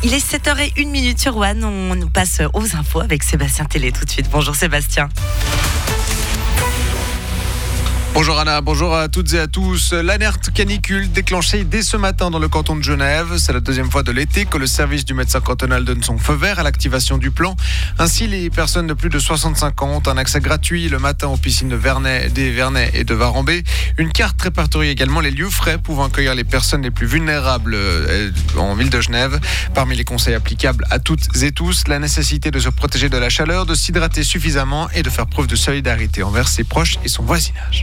Il est 7h01 sur One. On nous passe aux infos avec Sébastien Télé tout de suite. Bonjour Sébastien. Bonjour Anna, bonjour à toutes et à tous. L'alerte canicule déclenchée dès ce matin dans le canton de Genève. C'est la deuxième fois de l'été que le service du médecin cantonal donne son feu vert à l'activation du plan. Ainsi, les personnes de plus de 65 ans ont un accès gratuit le matin aux piscines de Vernay et de Varambé. Une carte répertorie également les lieux frais pouvant accueillir les personnes les plus vulnérables en ville de Genève. Parmi les conseils applicables à toutes et tous, la nécessité de se protéger de la chaleur, de s'hydrater suffisamment et de faire preuve de solidarité envers ses proches et son voisinage.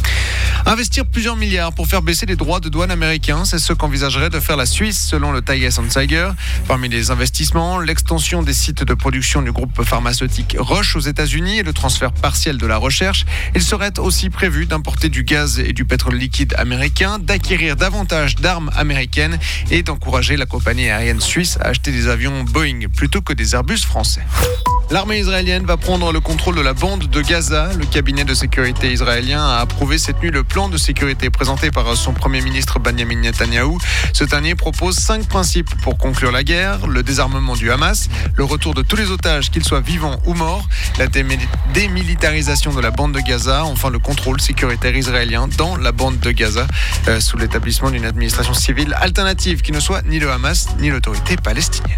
Investir plusieurs milliards pour faire baisser les droits de douane américains, c'est ce qu'envisagerait de faire la Suisse selon le Tiges Anzeiger. Parmi les investissements, l'extension des sites de production du groupe pharmaceutique Roche aux États-Unis et le transfert partiel de la recherche. Il serait aussi prévu d'importer du gaz et du pétrole liquide américain, d'acquérir davantage d'armes américaines et d'encourager la compagnie aérienne suisse à acheter des avions Boeing plutôt que des Airbus français. L'armée israélienne va prendre le contrôle de la bande de Gaza. Le cabinet de sécurité israélien a approuvé cette nuit le plan de sécurité présenté par son premier ministre Benjamin Netanyahou. Ce dernier propose 5 principes pour conclure la guerre: le désarmement du Hamas, le retour de tous les otages, qu'ils soient vivants ou morts, la démilitarisation de la bande de Gaza, enfin le contrôle sécuritaire israélien dans la bande de Gaza, sous l'établissement d'une administration civile alternative qui ne soit ni le Hamas ni l'autorité palestinienne.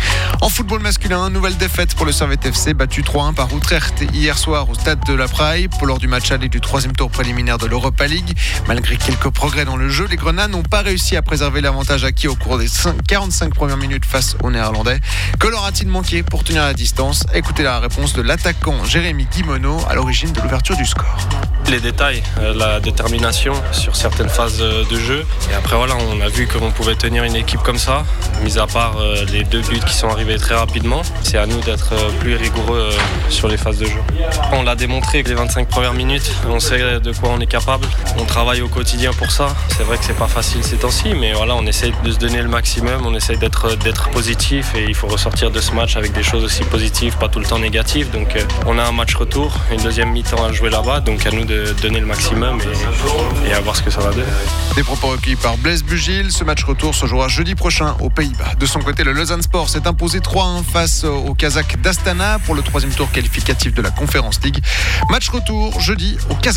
En football masculin, nouvelle défaite pour le Servette FC, battu 3-1 par Utrecht hier soir au stade de la Praille lors du match aller du 3e tour préliminaire de l'Europa League. Malgré quelques progrès dans le jeu, les Grenats n'ont pas réussi à préserver l'avantage acquis au cours des 45 premières minutes face aux Néerlandais. Que leur a-t-il manqué pour tenir la distance? Écoutez la réponse de l'attaquant Jérémy Guimeno à l'origine de l'ouverture du score. Les détails, la détermination sur certaines phases de jeu. Et après voilà, on a vu qu'on pouvait tenir une équipe comme ça, mis à part les 2 buts qui sont arrivés très rapidement. C'est à nous d'être plus rigoureux sur les phases de jeu. On l'a démontré que les 25 premières minutes, on sait de quoi on est capable. On travaille au quotidien pour ça. C'est vrai que c'est pas facile ces temps-ci, mais voilà, on essaye de se donner le maximum, on essaye d'être positif et il faut ressortir de ce match avec des choses aussi positives, pas tout le temps négatives. Donc on a un match retour, une deuxième mi-temps à jouer là-bas, donc à nous de donner le maximum et à voir ce que ça va donner. Des propos recueillis par Blaise Bugil. Ce match retour se jouera jeudi prochain aux Pays-Bas. De son côté, le Lausanne Sport s'est imposé 3-1 face aux Kazakhs d'Astana pour le 3e tour qualificatif de la Conference League. Match retour jeudi au Kazakhstan.